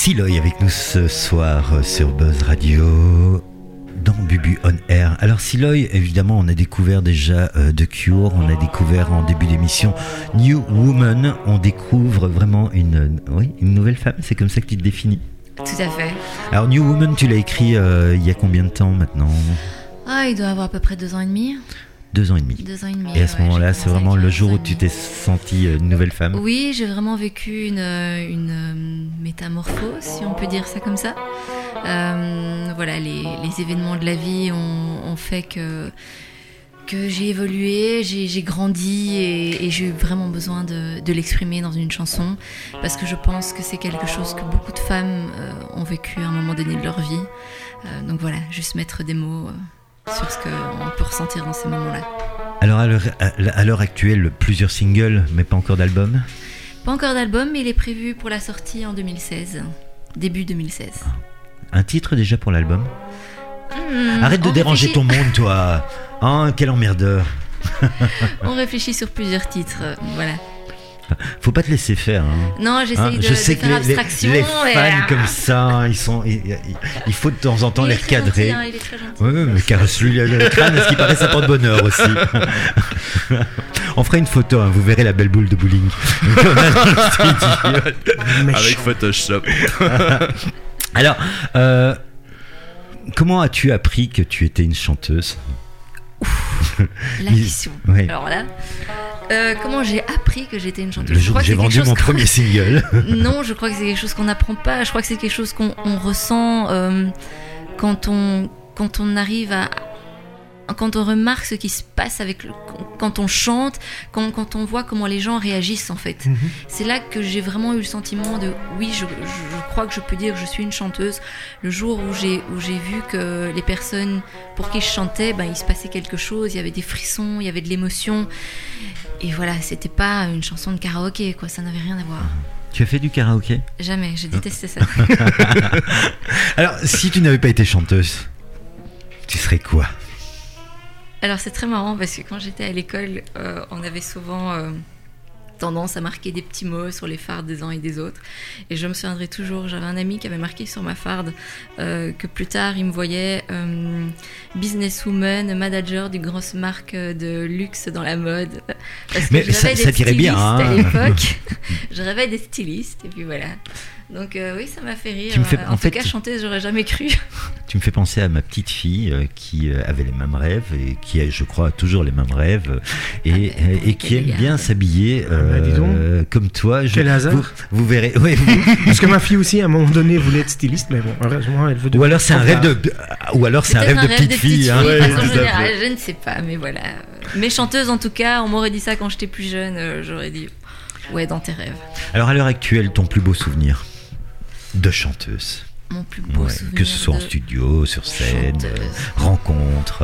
Siloy avec nous ce soir sur Buzz Radio dans Bubu On Air. Alors Siloy, évidemment, on a découvert déjà The Cure, on a découvert en début d'émission New Woman. On découvre vraiment une nouvelle femme, c'est comme ça que tu te définis? Tout à fait. Alors New Woman, tu l'as écrit il y a combien de temps maintenant? Il doit avoir à peu près 2 ans et demi. 2 ans et demi. 2 ans et demi. Et à ce moment-là, c'est vraiment le jour où tu t'es sentie une nouvelle femme? Oui, j'ai vraiment vécu une métamorphose, si on peut dire ça comme ça. Voilà, les événements de la vie ont fait que j'ai évolué, j'ai grandi et j'ai eu vraiment besoin de l'exprimer dans une chanson parce que je pense que c'est quelque chose que beaucoup de femmes ont vécu à un moment donné de leur vie. Donc voilà, juste mettre des mots sur ce qu'on peut ressentir dans ces moments-là. Alors à l'heure actuelle, plusieurs singles, mais pas encore d'album? Pas encore d'album, mais il est prévu pour la sortie en 2016, début 2016. Un titre déjà pour l'album? Arrête de déranger ton monde, toi. Quel emmerdeur. On réfléchit sur plusieurs titres, voilà. Faut pas te laisser faire. Non, j'essaye de faire abstraction. Les fans comme ça, il faut de temps en temps les recadrer. Il est très gentil. Oui, mais caresse-lui le crâne, ce qui paraît ça porte bonheur aussi. On fera une photo, vous verrez la belle boule de bowling. Avec Photoshop. Alors, comment as-tu appris que tu étais une chanteuse? La question. Oui. Alors là, comment j'ai appris que j'étais une chanteuse? Le jour où j'ai vendu mon premier single. Non, je crois que c'est quelque chose qu'on n'apprend pas. Je crois que c'est quelque chose qu'on ressent quand on arrive à... Quand on remarque ce qui se passe quand on chante, quand on voit comment les gens réagissent en fait. Mm-hmm. C'est là que j'ai vraiment eu le sentiment de oui, je crois que je peux dire que je suis une chanteuse. Le jour où j'ai vu que les personnes pour qui je chantais, il se passait quelque chose, il y avait des frissons, il y avait de l'émotion. Et voilà, c'était pas une chanson de karaoké, quoi, ça n'avait rien à voir. Tu as fait du karaoké? Jamais, j'ai détesté ça. Alors, si tu n'avais pas été chanteuse, tu serais quoi? Alors c'est très marrant parce que quand j'étais à l'école, on avait souvent tendance à marquer des petits mots sur les fardes des uns et des autres. Et je me souviendrai toujours, j'avais un ami qui avait marqué sur ma farde que plus tard il me voyait businesswoman, manager d'une grosse marque de luxe dans la mode. Parce que je rêvais ça tirait bien à l'époque. Je rêvais des stylistes et puis voilà. Donc oui, ça m'a fait rire. En tout cas, chanteuse, j'aurais jamais cru. Tu me fais penser à ma petite fille qui avait les mêmes rêves et qui a, je crois, toujours les mêmes rêves et qui aime bien s'habiller comme toi. Quel hasard. Vous verrez. Oui, parce que ma fille aussi, à un moment donné, voulait être styliste, mais bon, heureusement, elle veut devenir. Ou alors c'est un rêve de petite fille. Hein. De façon générale, je ne sais pas, mais voilà. Mais chanteuse, en tout cas, on m'aurait dit ça quand j'étais plus jeune, j'aurais dit ouais, dans tes rêves. Alors à l'heure actuelle, ton plus beau souvenir de chanteuse? Mon plus beau souvenir. Que ce soit en studio, sur scène, rencontre.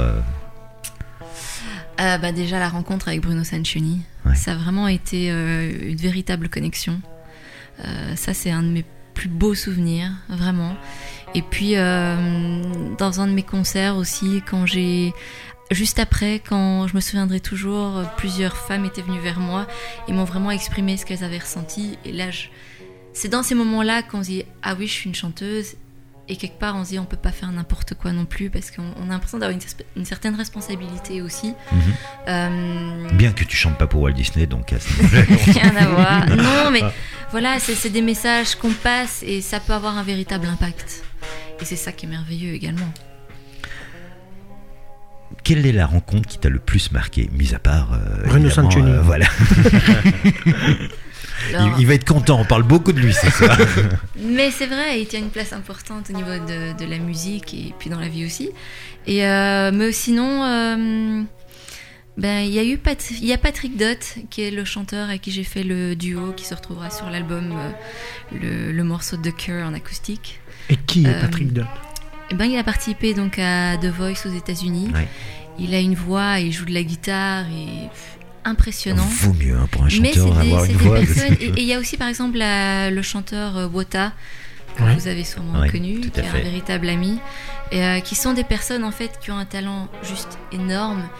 Déjà la rencontre avec Bruno Sanchoni, ça a vraiment été une véritable connexion. Ça c'est un de mes plus beaux souvenirs, vraiment. Et puis dans un de mes concerts aussi, juste après, quand je me souviendrai toujours, plusieurs femmes étaient venues vers moi et m'ont vraiment exprimé ce qu'elles avaient ressenti. Et là, c'est dans ces moments-là qu'on se dit « Ah oui, je suis une chanteuse ». Et quelque part, on se dit on peut pas faire n'importe quoi non plus parce qu'on a l'impression d'avoir une certaine responsabilité aussi. Bien que tu chantes pas pour Walt Disney, donc rien à voir. Non, mais voilà, c'est des messages qu'on passe et ça peut avoir un véritable impact. Et c'est ça qui est merveilleux également. Quelle est la rencontre qui t'a le plus marqué, mis à part Bruno Sanchoni. Voilà. Alors, il va être content, on parle beaucoup de lui ce soir. Mais c'est vrai, il tient une place importante au niveau de la musique et puis dans la vie aussi. Et mais sinon, il y a Patrick Dott qui est le chanteur avec qui j'ai fait le duo qui se retrouvera sur l'album, le morceau de The Cure en acoustique. Et qui est Patrick Dott? Il a participé donc à The Voice aux États-Unis. Ouais. Il a une voix, il joue de la guitare et impressionnant. Vaut mieux pour un chanteur avoir une voix. Et il y a aussi par exemple le chanteur Wota que vous avez sûrement connu, qui est un véritable ami, et qui sont des personnes en fait qui ont un talent juste énorme,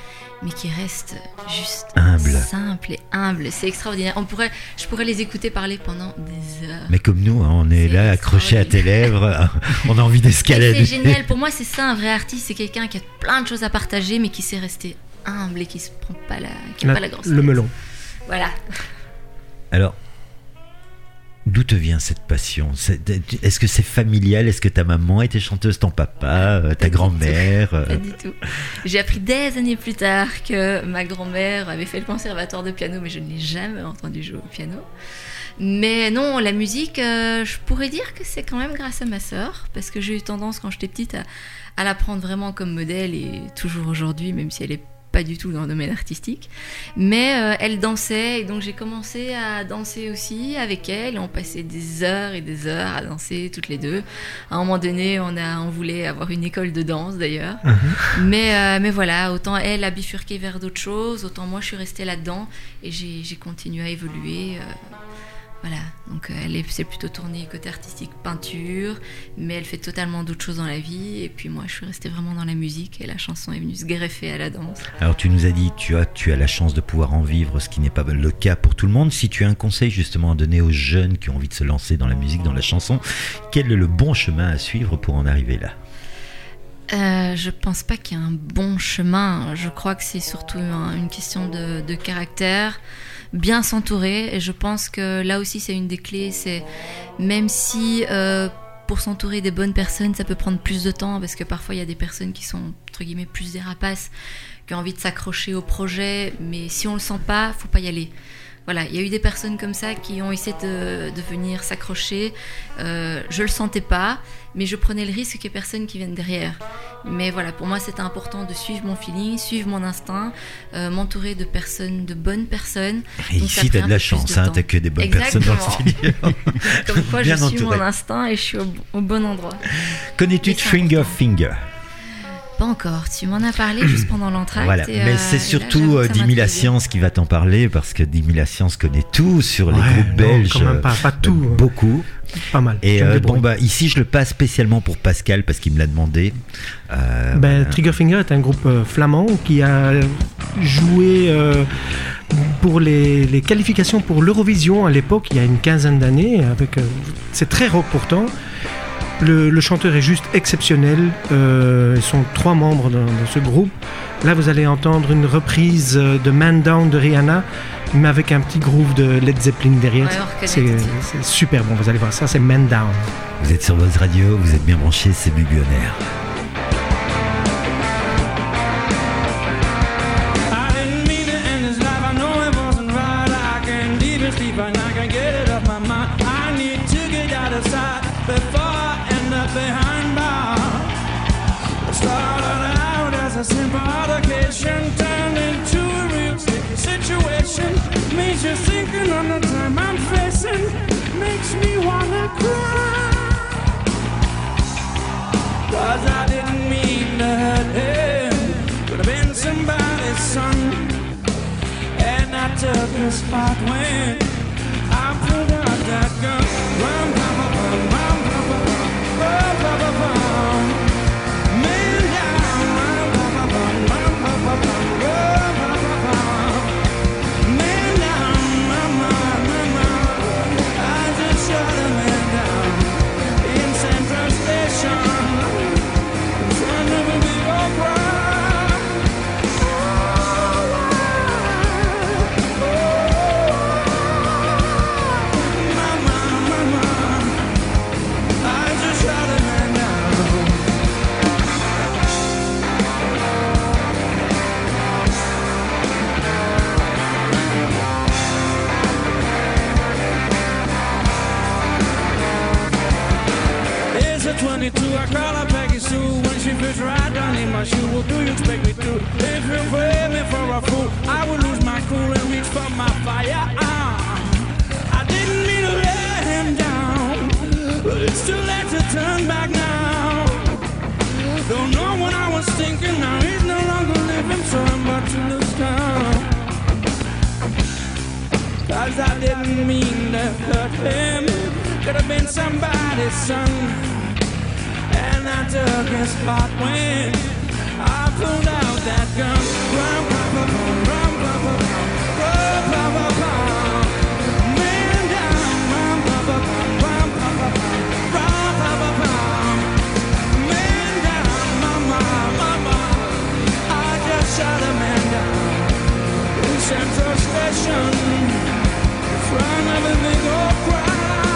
mais qui restent juste simples et humbles. C'est extraordinaire. Je pourrais les écouter parler pendant des heures. Mais comme nous, on est là accrochés à tes lèvres, on a envie d'escalader. Et c'est génial. Pour moi, c'est ça un vrai artiste. C'est quelqu'un qui a plein de choses à partager, mais qui sait rester humble et qui se prend pas la grosse. Le melon. Voilà. Alors, d'où te vient cette passion ? Est-ce que c'est familial ? Est-ce que ta maman était chanteuse, ton papa, ta grand-mère ? Pas du tout. J'ai appris des années plus tard que ma grand-mère avait fait le conservatoire de piano, mais je ne l'ai jamais entendu jouer au piano. Mais non, la musique, je pourrais dire que c'est quand même grâce à ma sœur, parce que j'ai eu tendance quand j'étais petite à la prendre vraiment comme modèle, et toujours aujourd'hui, même si elle est pas du tout dans le domaine artistique, mais elle dansait, et donc j'ai commencé à danser aussi avec elle, et on passait des heures et des heures à danser toutes les deux. À un moment donné, on voulait avoir une école de danse d'ailleurs, mais voilà, autant elle a bifurqué vers d'autres choses, autant moi je suis restée là-dedans, et j'ai continué à évoluer. Voilà, donc elle s'est plutôt tournée côté artistique, peinture, mais elle fait totalement d'autres choses dans la vie. Et puis moi, je suis restée vraiment dans la musique, et la chanson est venue se greffer à la danse. Alors tu nous as dit, tu as la chance de pouvoir en vivre, ce qui n'est pas le cas pour tout le monde. Si tu as un conseil justement à donner aux jeunes qui ont envie de se lancer dans la musique, dans la chanson, quel est le bon chemin à suivre pour en arriver là ? Je pense pas qu'il y ait un bon chemin. Je crois que c'est surtout une question de caractère. Bien s'entourer, et je pense que là aussi c'est une des clés, c'est même si pour s'entourer des bonnes personnes ça peut prendre plus de temps, parce que parfois il y a des personnes qui sont entre guillemets plus des rapaces, qui ont envie de s'accrocher au projet, mais si on le sent pas, faut pas y aller. Voilà, il y a eu des personnes comme ça qui ont essayé de venir s'accrocher. Je le sentais pas, mais je prenais le risque qu'il y ait personne qui vienne derrière. Mais voilà, pour moi, c'était important de suivre mon feeling, suivre mon instinct, m'entourer de personnes, de bonnes personnes. Et donc, ici, tu as de la chance, t'as que des bonnes personnes dans le studio. Comme quoi, je suis mon instinct et je suis au bon endroit. Connais-tu Trigger Finger ? Pas encore, tu m'en as parlé juste pendant l'entracte. Voilà, mais c'est surtout 10 000 la Science qui va t'en parler, parce que 10 000 la Science connaît tout sur les groupes belges. Quand même pas tout. Beaucoup. Pas mal. Et ici je le passe spécialement pour Pascal parce qu'il me l'a demandé. Triggerfinger est un groupe flamand qui a joué pour les qualifications pour l'Eurovision à l'époque, il y a une quinzaine d'années. C'est très rock pourtant. Le chanteur est juste exceptionnel. Ils sont 3 membres dans ce groupe. Là, vous allez entendre une reprise de Man Down de Rihanna, mais avec un petit groove de Led Zeppelin derrière. Ouais, c'est super bon, vous allez voir ça, c'est Man Down. Vous êtes sur Buzz Radio, vous êtes bien branchés, c'est Bubu On Air. A simple altercation turned into a real sticky situation. Makes you thinking on the time I'm facing. Makes me wanna cry. 'Cause I didn't mean to hurt him. Could have been somebody's son. And I took the spot when I pulled out that gun. Rum, pum, pum, pum, rum, pum, pum, pum, rum, pum, pum, pum. I call her Peggy Sue when she fits right down in my shoe. What do you expect me to? If you play me for a fool, I will lose my cool and reach for my fire. I didn't mean to let him down, but it's too late to turn back now. Don't know what I was thinking, now he's no longer living, so I'm about to lose count. 'Cause I didn't mean to hurt him, could have been somebody's son. And I took his spot when I pulled out that gun. Central Station, in front of a big old crowd.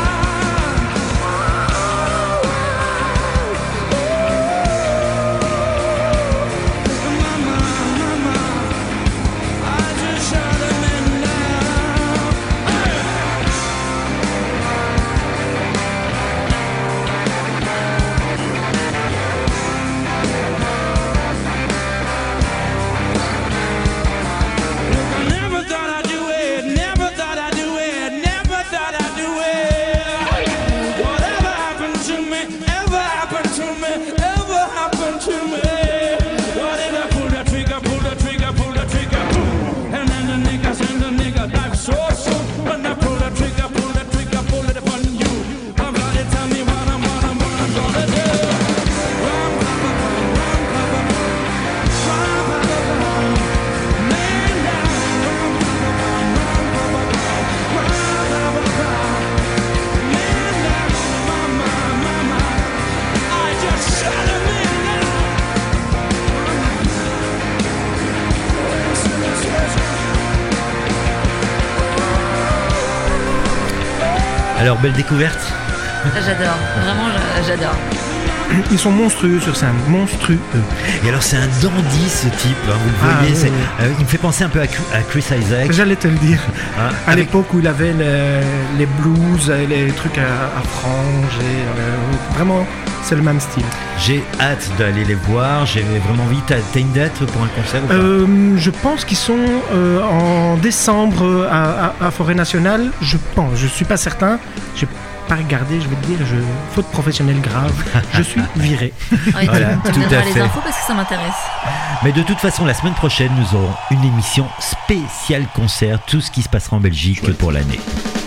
Alors, belle découverte. J'adore, vraiment j'adore. Ils sont monstrueux sur scène, monstrueux. Et alors c'est un dandy ce type, hein, vous le voyez, oui. Il me fait penser un peu à Chris Isaak. J'allais te le dire. Hein, à l'époque où il avait les blues, les trucs à franges, et vraiment c'est le même style. J'ai hâte d'aller les voir, j'ai vraiment envie. T'as une date pour un concert ou pas Je pense qu'ils sont en décembre à Forêt Nationale, je pense, je suis pas certain. J'ai pas regardé, je vais te dire, faute professionnelle grave, je suis viré. Ouais, Voilà, tu tout me à donneras fait. les infos parce que ça m'intéresse. Mais de toute façon, la semaine prochaine, nous aurons une émission spéciale concert, tout ce qui se passera en Belgique pour l'année.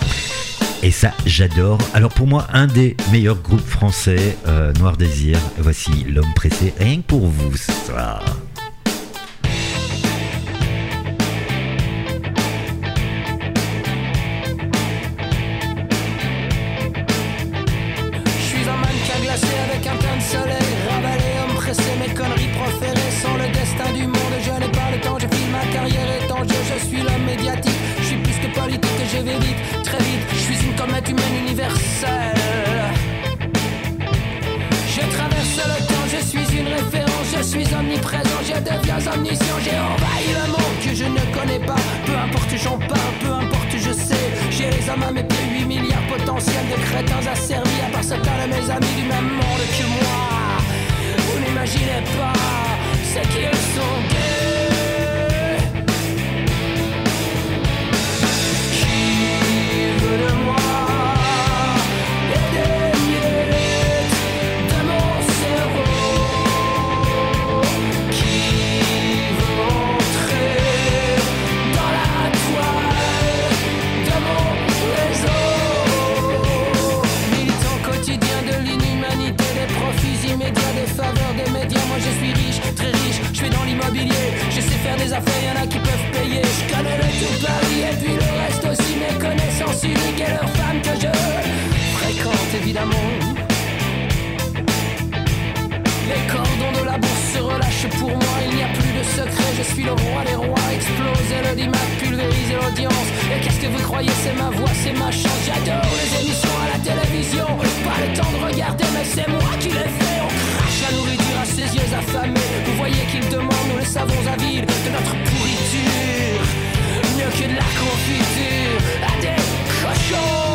Et ça, j'adore. Alors pour moi, un des meilleurs groupes français, Noir Désir. Voici L'Homme Pressé, rien que pour vous ce soir. Omniscient, j'ai envahi le monde que je ne connais pas. Peu importe j'en parle, peu importe je sais. J'ai les hommes à mes pieds, 8 milliards potentiels de crétins asservis. À part certains de mes amis du même monde que moi. Vous n'imaginez pas ce qu'ils sont gays. Qui veut de moi et des miettes de mon cerveau? Je sais faire des affaires, y'en a qui peuvent payer. Je connais le tout Paris et puis le reste aussi. Mes connaissances uniques et leurs femmes que je fréquente évidemment. Les cordons de la bourse se relâchent pour moi. Il n'y a plus de secret, je suis le roi des rois. Exploser le dimat, pulvériser l'audience. Et qu'est-ce que vous croyez, c'est ma voix, c'est ma chance. J'adore les émissions à la télévision. Pas le temps de regarder, mais c'est moi qui les fais. On crache la nourriture à ses yeux affamés. Vous voyez qu'ils demandent, nous les savons avides de notre pourriture. Mieux que de la confiture à des cochons.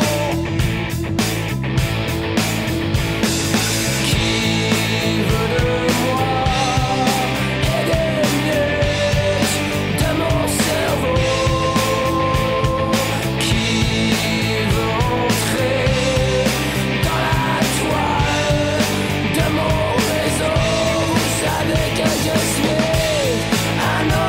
Qui veut de moi et des miettes de mon cerveau? Qui veut entrer dans la toile de mon réseau? Vous savez que je suis un homme.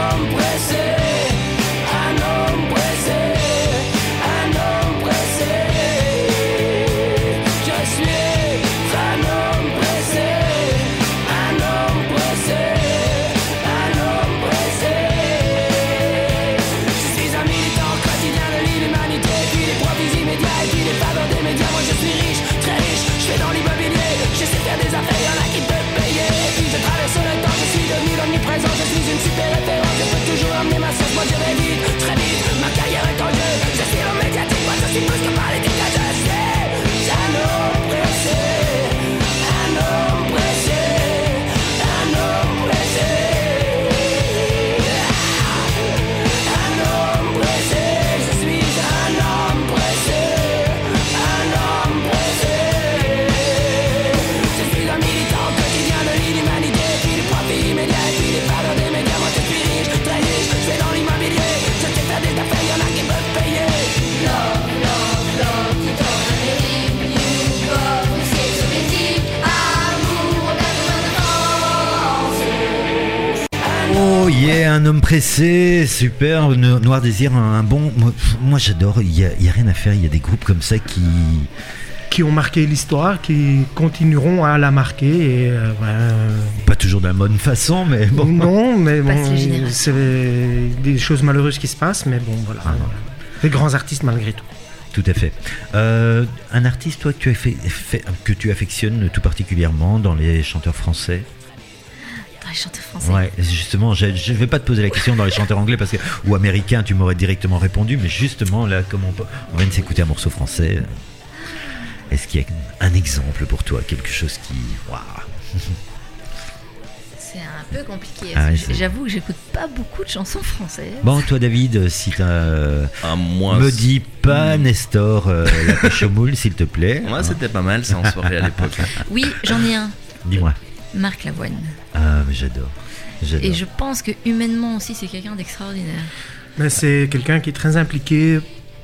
homme pressé, super. Noir Désir, un bon. Moi j'adore. Il y a rien à faire. Il y a des groupes comme ça qui ont marqué l'histoire, qui continueront à la marquer. Et, pas toujours de la bonne façon, mais bon. Non, mais bon, c'est des choses malheureuses qui se passent, mais bon, voilà. Des grands artistes malgré tout. Tout à fait. Un artiste, toi, que tu affectionnes tout particulièrement dans les chanteurs français? Dans les chanteurs français. Ouais, justement, je ne vais pas te poser la question dans les chanteurs anglais ou américains, tu m'aurais directement répondu, mais justement, là, on vient de s'écouter un morceau français. Est-ce qu'il y a un exemple pour toi, quelque chose qui... Waouh. C'est un peu compliqué. J'avoue que j'écoute pas beaucoup de chansons françaises. Bon, toi, David, si me dis pas Nestor, la pêche au moule, s'il te plaît. Moi, c'était pas mal, ça, en soirée à l'époque. Oui, j'en ai un. Dis-moi. Marc Lavoine. Ah, mais j'adore. Et je pense que humainement aussi, c'est quelqu'un d'extraordinaire. Mais c'est quelqu'un qui est très impliqué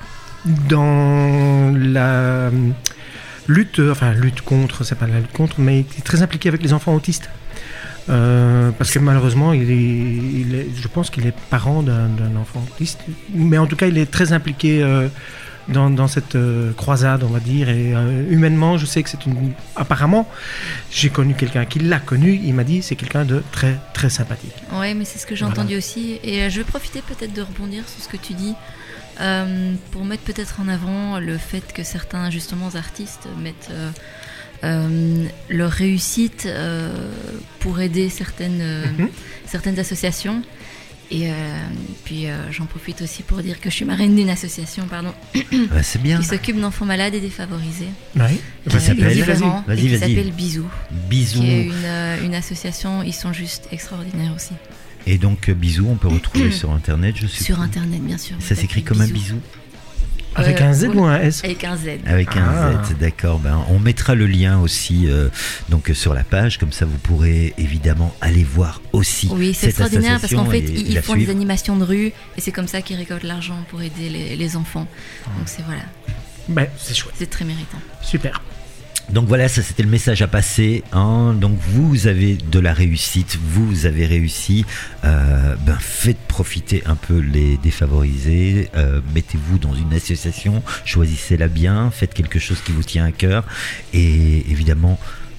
dans la lutte contre, c'est pas la lutte contre, mais qui est très impliqué avec les enfants autistes. Parce que malheureusement, je pense qu'il est parent d'un enfant autiste. Mais en tout cas, il est très impliqué dans cette croisade, on va dire. Et humainement, je sais que apparemment, j'ai connu quelqu'un qui l'a connu. Il m'a dit c'est quelqu'un de très, très sympathique. Ouais, mais c'est ce que j'ai entendu aussi. Et je vais profiter peut-être de rebondir sur ce que tu dis. Pour mettre peut-être en avant le fait que certains justement artistes mettent leur réussite pour aider certaines associations. Et puis j'en profite aussi pour dire que je suis marraine d'une association c'est bien. qui s'occupe d'enfants malades et défavorisés. Oui. Qui s'appelle Bisous. Bisous. Qui est une association, ils sont juste extraordinaires aussi. Et donc Bisous, on peut retrouver sur internet, je suppose. Sur internet, bien sûr. Ça s'écrit comme un bisou? Avec un Z ou un S? Avec un Z. Avec un Z, d'accord. On mettra le lien aussi donc sur la page, comme ça vous pourrez évidemment aller voir aussi. Oui, c'est extraordinaire parce qu'en fait ils font suivre. des animations de rue et c'est comme ça qu'ils récoltent l'argent pour aider les enfants. Donc c'est c'est chouette. C'est très méritant. Super. Donc voilà, ça c'était le message à passer. Donc vous avez de la réussite, vous avez réussi. Faites profiter un peu les défavorisés. Mettez-vous dans une association, choisissez-la bien, faites quelque chose qui vous tient à cœur. Et évidemment,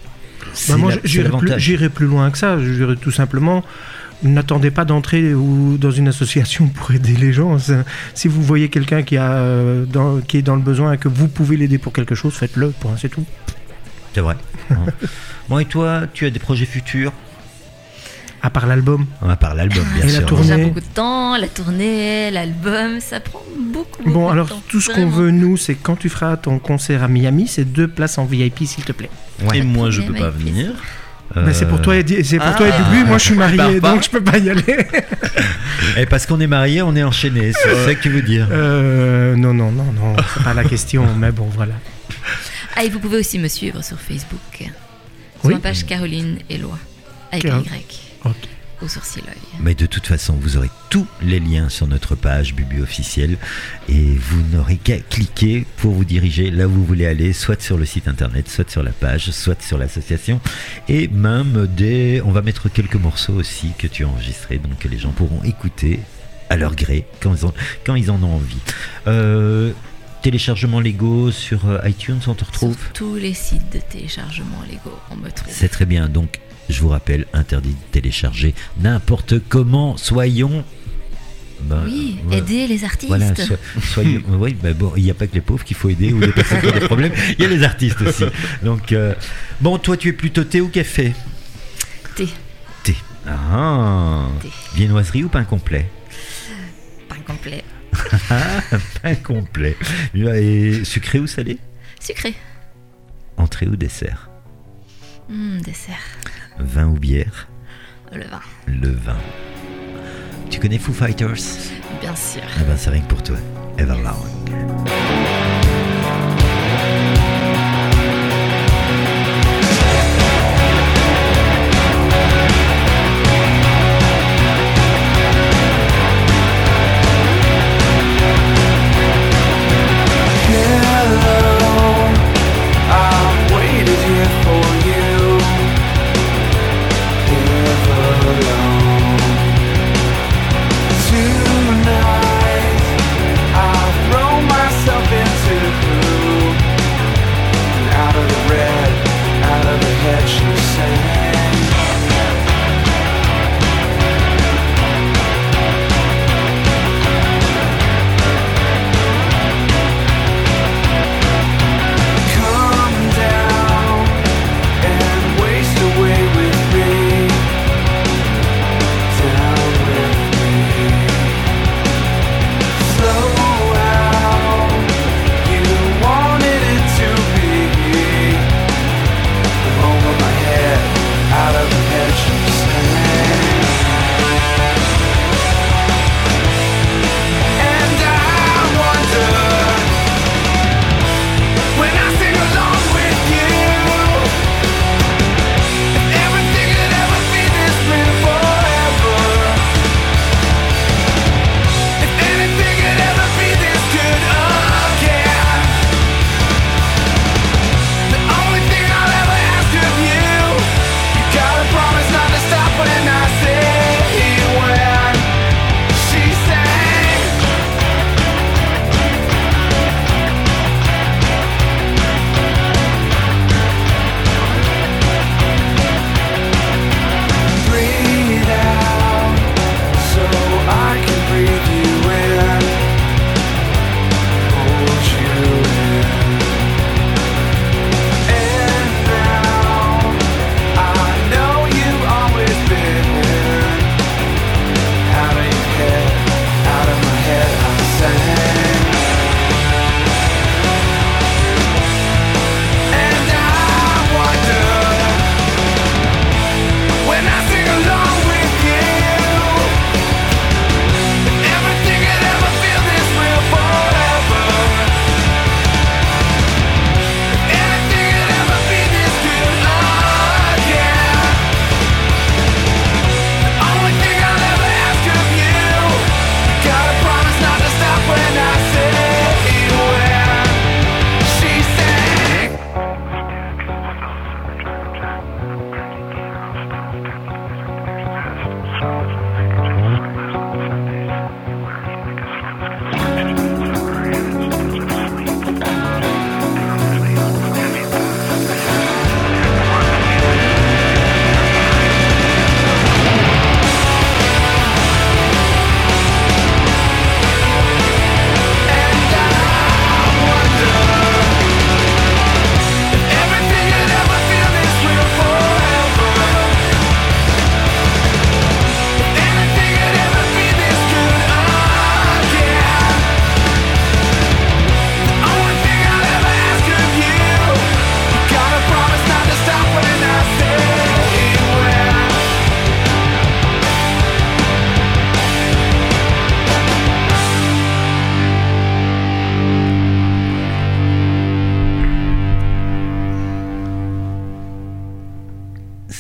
j'irai plus loin que ça. Je dirais tout simplement, n'attendez pas d'entrer dans une association pour aider les gens. Si vous voyez quelqu'un qui est dans le besoin et que vous pouvez l'aider pour quelque chose, faites-le. C'est tout. C'est vrai. Bon, et toi, tu as des projets futurs? À part l'album. À part l'album, bien sûr. La tournée. Déjà beaucoup de temps, la tournée, l'album, ça prend beaucoup de temps. Tout ce qu'on veut, nous, c'est quand tu feras ton concert à Miami, c'est 2 places en VIP, s'il te plaît. Ouais. Et moi, je peux pas venir. C'est pour toi et Bubu, moi je suis marié, donc je peux pas y aller. Et parce qu'on est marié, on est enchaîné, c'est ça que tu veux dire? Non, c'est pas la question, mais bon, voilà. Et vous pouvez aussi me suivre sur Facebook, sur ma page Caroline Éloi, avec un Y, au sourcil l'œil. Mais de toute façon, vous aurez tous les liens sur notre page Bubu officielle et vous n'aurez qu'à cliquer pour vous diriger là où vous voulez aller, soit sur le site internet, soit sur la page, soit sur l'association. Et même on va mettre quelques morceaux aussi que tu as enregistrés, donc que les gens pourront écouter à leur gré quand ils en ont envie. Téléchargements légaux sur iTunes, on te retrouve sur tous les sites de téléchargement légaux, on me trouve. C'est très bien, donc je vous rappelle, interdit de télécharger n'importe comment, soyons... aider les artistes. Voilà, soyons... il n'y a pas que les pauvres qu'il faut aider ou les personnes qui ont des problèmes, il y a les artistes aussi. Donc, toi tu es plutôt thé ou café? Thé. Thé. Thé. Viennoiserie ou pain complet? Pain complet. Pain complet. Et sucré ou salé? Sucré. Entrée ou dessert? Dessert. Vin ou bière? Le vin. Tu connais Foo Fighters? Bien sûr. C'est rien que pour toi. Everlong.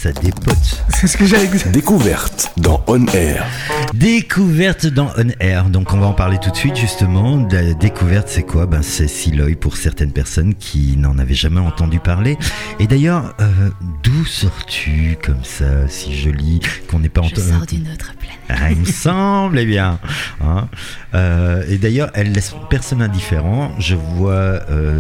ça dépote. C'est ce que j'allais dire. Découverte dans On Air. Découverte dans On Air. Donc on va en parler tout de suite justement. La découverte, c'est quoi ? C'est Siloy pour certaines personnes qui n'en avaient jamais entendu parler. Et d'ailleurs, d'où sors-tu comme ça, si jolie, qu'on n'est pas entendu ? Je sors d'une autre planète. Ah, il me semble, eh bien. Hein, et d'ailleurs, elle laisse personne indifférent. Je vois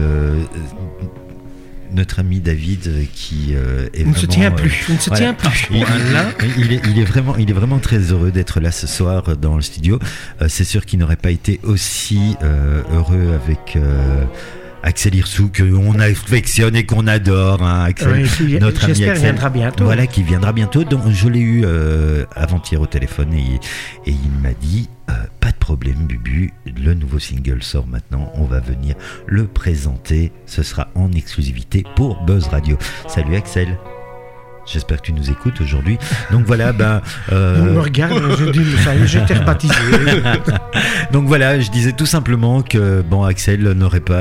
notre ami David qui est Il ne se tient plus. Il ne se tient plus. Il est vraiment très heureux d'être là ce soir dans le studio. C'est sûr qu'il n'aurait pas été aussi heureux avec Axel Hirsou, qu'on affectionne et qu'on adore, hein, Axel, oui, notre ami Axel. Viendra bientôt. Voilà, qui viendra bientôt. Donc, je l'ai eu avant-hier au téléphone et il m'a dit pas de problème, Bubu, le nouveau single sort maintenant, on va venir le présenter. Ce sera en exclusivité pour Buzz Radio. Salut Axel. J'espère que tu nous écoutes aujourd'hui. Donc voilà, On me regarde, je dis, ça y est, je t'ai rebaptisé. Donc voilà, je disais tout simplement que Axel n'aurait pas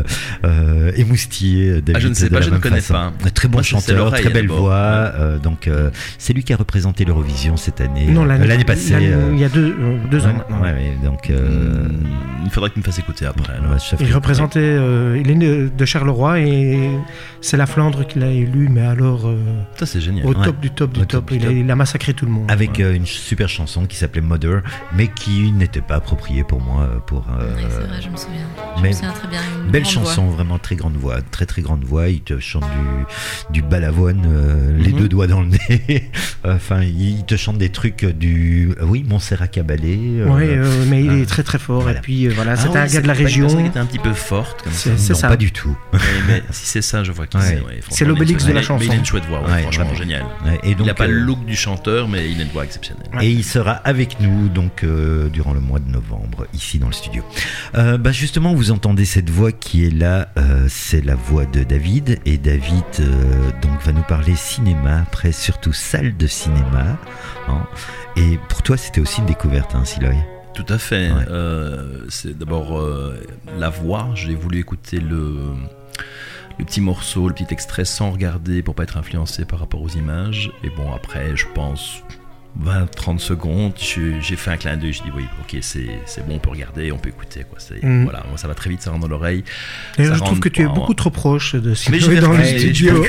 émoustillé David. Je ne sais pas, je ne connais pas. Très bon chanteur, très belle voix. Donc c'est lui qui a représenté l'Eurovision cette année. Non, l'année passée. Il y a deux ans maintenant. Ouais, donc il faudrait que tu me fasses écouter après. Il représentait, il est de Charleroi et c'est la Flandre qui l'a élu, mais alors c'est génial. Au top du top. Il a massacré tout le monde. Avec une super chanson qui s'appelait Mother, mais qui n'était pas appropriée pour moi. C'est vrai, je me souviens. Je me souviens très bien. Belle chanson, vraiment très grande voix, très très grande voix. Il te chante du balavoine, les deux doigts dans le nez. Enfin, il te chante des trucs du Montserrat Caballé. Mais il est très très fort. Voilà. Et puis voilà, c'était un gars de la région. Qui était un petit peu forte comme ça. C'est ça. Pas du tout. Mais si c'est ça, je vois qui c'est. C'est l'Obélix de la chanson. Mais il a une chouette voix. Franchement, génial. Et donc, il n'a pas le look du chanteur, mais il a une voix exceptionnelle. Et il sera avec nous donc durant le mois de novembre ici dans le studio. Justement, vous entendez cette voix qui est là, c'est la voix de David. Et David donc va nous parler cinéma, après surtout salle de cinéma. Hein. Et pour toi, c'était aussi une découverte, hein, Siloy. Tout à fait. C'est d'abord la voix. J'ai voulu écouter le petit morceau, le petit extrait sans regarder pour pas être influencé par rapport aux images. Et après, je pense 20-30 secondes, j'ai fait un clin d'œil, je dis oui, ok, c'est bon, on peut regarder, on peut écouter, quoi. Voilà, moi, ça va très vite, ça rentre dans l'oreille. Et je trouve que tu es beaucoup trop proche de mais je vais dans le studio.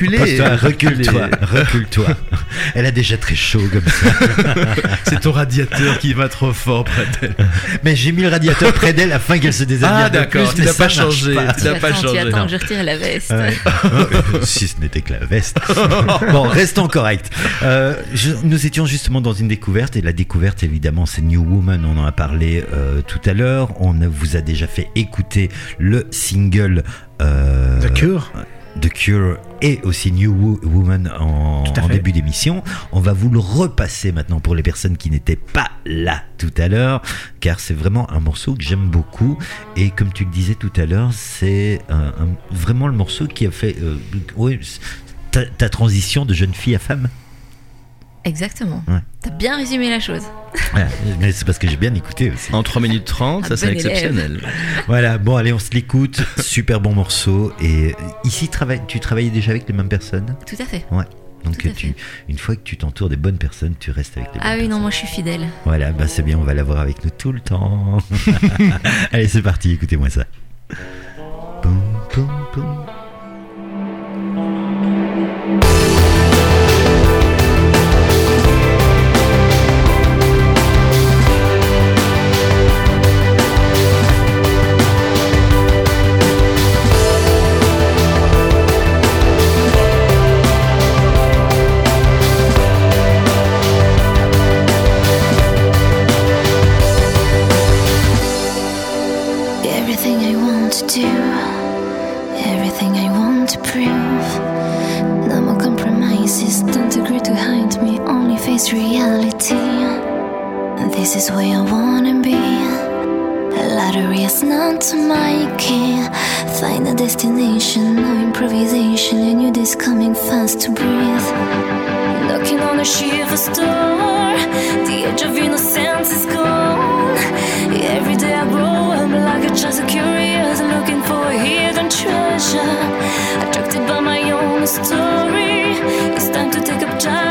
Recule-toi. Elle a déjà très chaud comme ça. C'est ton radiateur qui va trop fort près d'elle. Mais j'ai mis le radiateur près d'elle afin qu'elle se déshabille. Ah d'accord, tu n'as pas changé. Tu attends que je retire la veste. Si ce n'était que la veste. Bon, restons corrects. Nous étions justement dans une découverte, et la découverte évidemment c'est New Woman, on en a parlé tout à l'heure, vous a déjà fait écouter le single The Cure et aussi New Woman en début d'émission. On va vous le repasser maintenant pour les personnes qui n'étaient pas là tout à l'heure, car c'est vraiment un morceau que j'aime beaucoup, et comme tu le disais tout à l'heure, c'est vraiment le morceau qui a fait ta transition de jeune fille à femme. Exactement. T'as bien résumé la chose. Mais c'est parce que j'ai bien écouté aussi. En 3 minutes 30, ça c'est exceptionnel. Voilà, bon allez, on se l'écoute. Super bon morceau. Et ici, tu travaillais déjà avec les mêmes personnes ? Tout à fait. Ouais. Donc une fois que tu t'entoures des bonnes personnes, tu restes avec les bonnes personnes. Non, moi je suis fidèle. Voilà, c'est bien, on va l'avoir avec nous tout le temps. Allez, c'est parti, écoutez-moi ça. Boum, boum, boum. Everything I want to prove. No more compromises, don't agree to hide me, only face reality. This is where I wanna be. Lottery is not my key. Find a destination, no improvisation. I knew this coming fast to breathe. Knocking on a shiver's door, the edge of innocence is gone. Every day I grow, I'm like a child, so curious, looking for a hidden treasure. Attracted by my own story, it's time to take up time.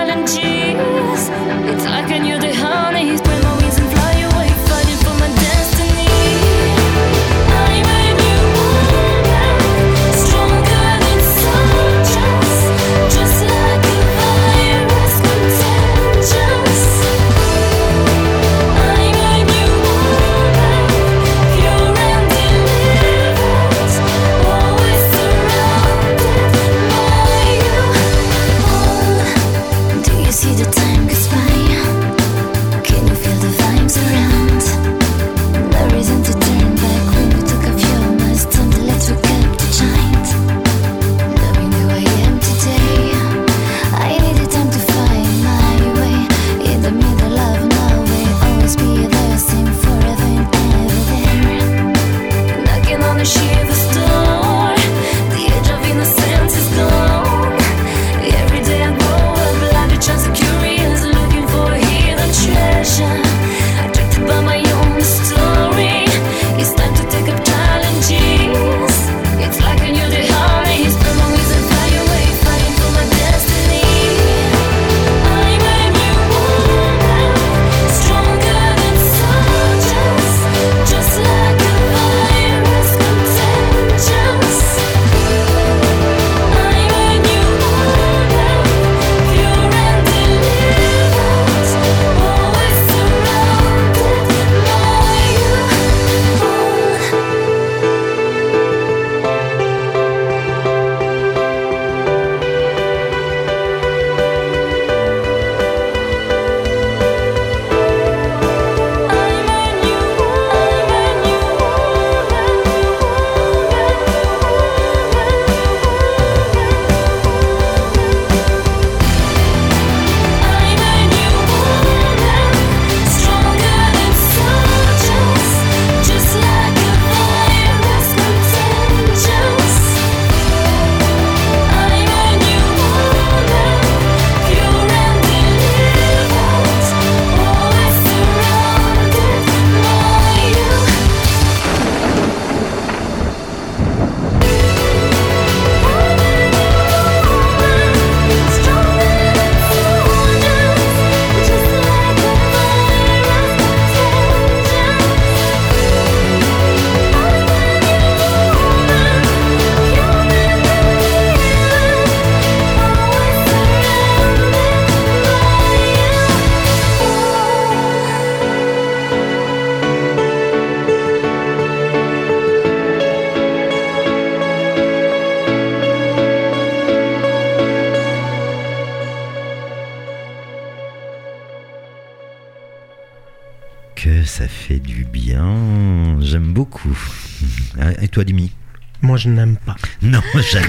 du bien. J'aime beaucoup. Et toi, Dimi? Moi, je n'aime pas. Non,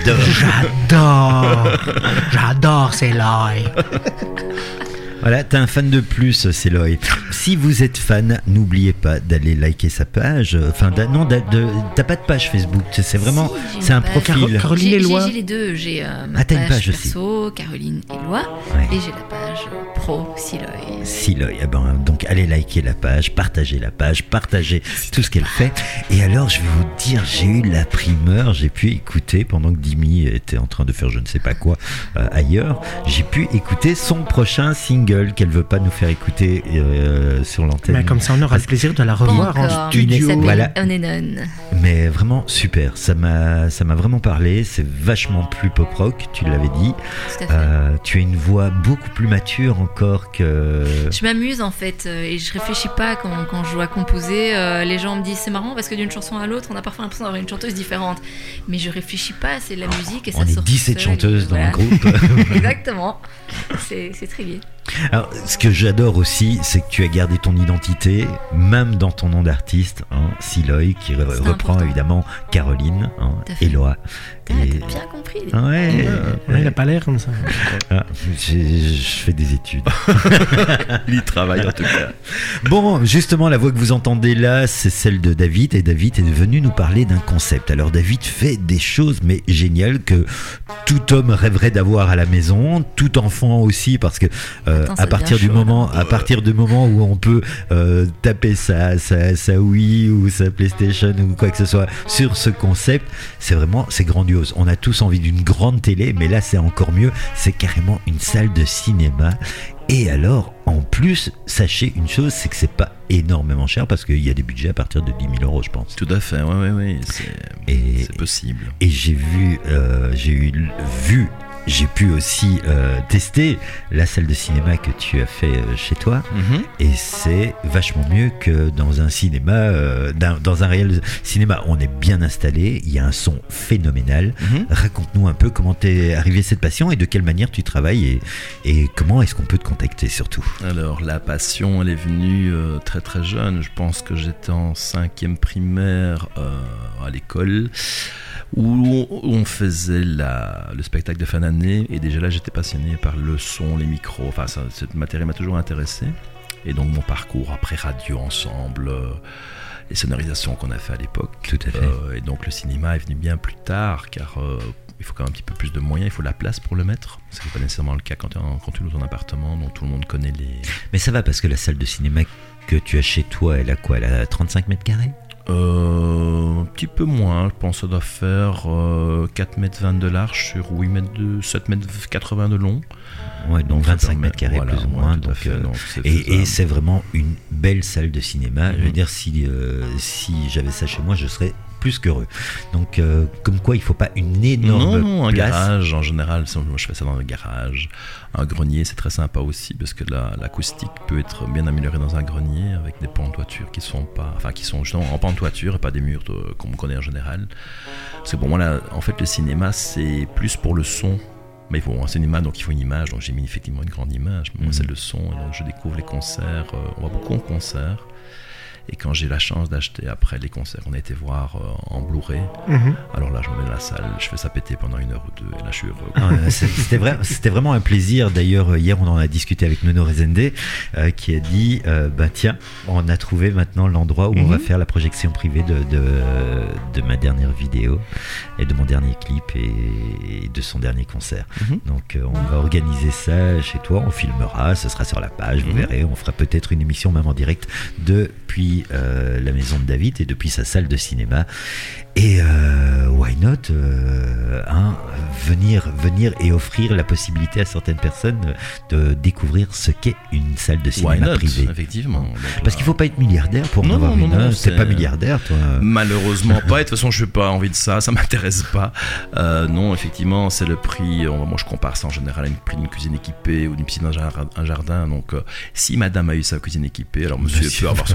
j'adore. J'adore Céloy. Voilà, t'es un fan de plus, Céloy. Si vous êtes fan, n'oubliez pas d'aller liker sa page. Enfin, t'as pas de page Facebook. C'est vraiment, Si, c'est un page. profil. Caroline Éloi. J'ai les deux. J'ai ma t'as une page page aussi. perso, Caroline Éloi, Ouais. et j'ai la page pro, Céloy. Céloy, donc allez liker la page, partagez tout ce qu'elle fait. Et alors, je vais vous dire, j'ai eu la primeur, j'ai pu écouter, pendant que Dimi était en train de faire je ne sais pas quoi ailleurs, j'ai pu écouter son prochain single qu'elle veut pas nous faire écouter sur l'antenne. Mais comme ça, on aura le plaisir de la revoir Pas en encore. studio. Il s'appelle Voilà. On and On. Mais vraiment super, ça m'a vraiment parlé, c'est vachement plus pop rock, tu l'avais dit. Tout à fait. Tu as une voix beaucoup plus mature encore que... Je m'amuse en fait et je réfléchis pas quand je dois composer. Les gens me disent c'est marrant parce que d'une chanson à l'autre on a parfois l'impression d'avoir une chanteuse différente. Mais je réfléchis pas, c'est de la musique et ça On est sort 17 tout seul. chanteuses dans Voilà. le groupe. Exactement. C'est très lié. Alors, ce que j'adore aussi, c'est que tu as gardé ton identité, même dans ton nom d'artiste, Céloy, qui reprend important. évidemment Caroline, Tout à fait. Éloi. T'as bien compris. Ouais, Il n'a pas l'air comme ça. je fais des études. Il y travaille en tout cas. Bon, justement, la voix que vous entendez là, c'est celle de David, et David est venu nous parler d'un concept. Alors, David fait des choses, mais géniales, que tout homme rêverait d'avoir à la maison, tout enfant aussi, parce que Attends, ça à partir devient du chaud, moment où on peut taper sa Wii ou sa PlayStation ou quoi que ce soit sur ce concept, c'est grandiose. On a tous envie d'une grande télé, mais là c'est encore mieux, c'est carrément une salle de cinéma. Et alors, en plus, sachez une chose, c'est que c'est pas énormément cher, parce qu'il y a des budgets à partir de 10 000 €, je pense. Tout à fait, oui, c'est possible. Et j'ai pu aussi tester la salle de cinéma que tu as fait chez toi, et c'est vachement mieux que dans un cinéma, dans un réel cinéma. On est bien installé, il y a un son phénoménal. Raconte-nous un peu comment t'es arrivé à cette passion et de quelle manière tu travailles et comment est-ce qu'on peut te contacter surtout. Alors la passion, elle est venue très très jeune. Je pense que j'étais en 5e primaire à l'école, où on faisait le spectacle de fin d'année, et déjà là j'étais passionné par le son, les micros, enfin cette matière m'a toujours intéressé, et donc mon parcours après radio ensemble, les sonorisations qu'on a fait à l'époque. Tout à fait. Et donc le cinéma est venu bien plus tard, car il faut quand même un petit peu plus de moyens, il faut la place pour le mettre, ce qui n'est pas nécessairement le cas quand tu loues ton appartement, dont tout le monde connaît les... Mais ça va, parce que la salle de cinéma que tu as chez toi, elle a quoi? Elle a 35 mètres carrés? Un petit peu moins, je pense que ça doit faire 4,20 m de large sur 7,80 m de long. Ouais, donc 25 mètres carrés, voilà, plus ou moins. tout à fait, donc c'est et faisable. c'est vraiment une belle salle de cinéma. Je veux dire, si j'avais ça chez moi, je serais plus qu'heureux. Donc, comme quoi, il faut pas une énorme un place. garage en général. Moi, je fais ça dans le garage. Un grenier, c'est très sympa aussi, parce que l'acoustique peut être bien améliorée dans un grenier avec des pans de toiture qui sont justement en pan de toiture et pas des murs qu'on connaît en général. Parce que pour moi, là, en fait, le cinéma, c'est plus pour le son. Mais il faut un cinéma, donc il faut une image. Donc j'ai mis effectivement une grande image. Mais moi, c'est le son. Et donc je découvre les concerts. On va beaucoup en concert. Et quand j'ai la chance d'acheter après les concerts qu'on a été voir en Blu-ray, alors là je me mets dans la salle, je fais ça péter pendant 1 heure ou 2 et là je suis heureux. C'était vraiment un plaisir. D'ailleurs, hier on en a discuté avec Nono Rezende qui a dit tiens, on a trouvé maintenant l'endroit où on va faire la projection privée de ma dernière vidéo et de mon dernier clip et de son dernier concert. Donc on va organiser ça chez toi, on filmera, ce sera sur la page, vous verrez, on fera peut-être une émission même en direct depuis la maison de David et depuis sa salle de cinéma. Et why not venir et offrir la possibilité à certaines personnes de découvrir ce qu'est une salle de cinéma privée. Effectivement. Parce qu'il ne faut pas être milliardaire pour en avoir une. Non, t'es pas milliardaire, toi. Malheureusement pas. Et de toute façon, je n'ai pas envie de ça. Ça m'intéresse pas. Non, effectivement, c'est le prix. Moi, je compare ça en général à une prix d'une cuisine équipée ou d'une piscine dans un jardin. Donc, si madame a eu sa cuisine équipée, alors monsieur peut avoir son cinéma.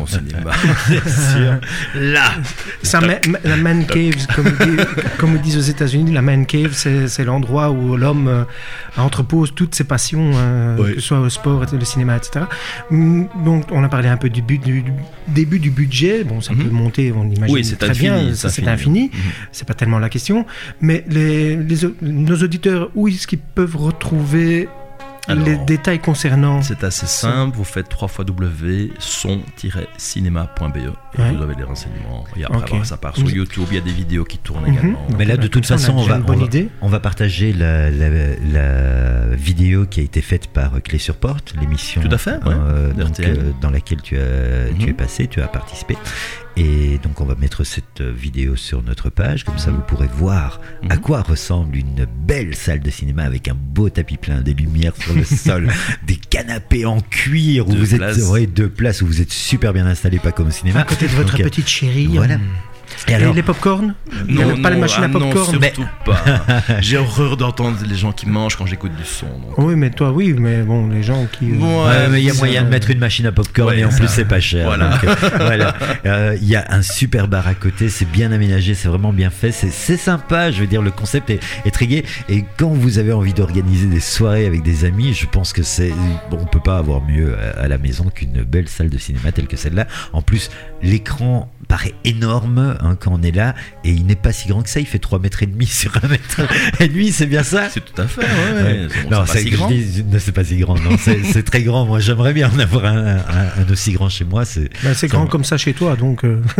cinéma. Bien sûr. Là. La man cave, comme ils disent aux États-Unis, la man cave, c'est l'endroit où l'homme entrepose toutes ses passions, que ce soit au sport, le cinéma, etc. Donc, on a parlé un peu du début du budget. Bon, ça peut monter, on imagine très bien. C'est infini. C'est pas tellement la question. Mais nos auditeurs, où est-ce qu'ils peuvent retrouver les détails concernant? C'est assez simple, vous faites www.son-cinéma.be et vous avez les renseignements. Et après, ça part sur YouTube, il y a des vidéos qui tournent également. Mais là, de toute façon, on va partager la vidéo qui a été faite par Clé sur Porte, l'émission tout à fait, dans laquelle tu es passé, tu as participé. Et donc on va mettre cette vidéo sur notre page, comme ça vous pourrez voir à quoi ressemble une belle salle de cinéma avec un beau tapis plein, des lumières sur le sol, des canapés en cuir où vous êtes deux places où vous êtes super bien installés, pas comme au cinéma. À côté de votre petite chérie. Voilà. Et les pop-corn? Non, pas les machines à pop-corn? Surtout pas. J'ai horreur d'entendre les gens qui mangent quand j'écoute du son. Donc. Oui, mais toi, oui, mais bon, les gens qui. Mais il y a moyen de mettre une machine à pop-corn et en plus, c'est pas cher. Voilà. Il y a un super bar à côté, c'est bien aménagé, c'est vraiment bien fait, c'est sympa. Je veux dire, le concept est très gai. Et quand vous avez envie d'organiser des soirées avec des amis, je pense que on peut pas avoir mieux à la maison qu'une belle salle de cinéma telle que celle-là. En plus, l'écran paraît énorme quand on est là, et il n'est pas si grand que ça, il fait 3,5 mètres sur 1,5 mètre, c'est bien ça? C'est tout à fait, ouais. Non, c'est pas si grand. C'est pas si grand, non, c'est très grand. Moi, j'aimerais bien en avoir un aussi grand chez moi. C'est grand comme ça chez toi, donc.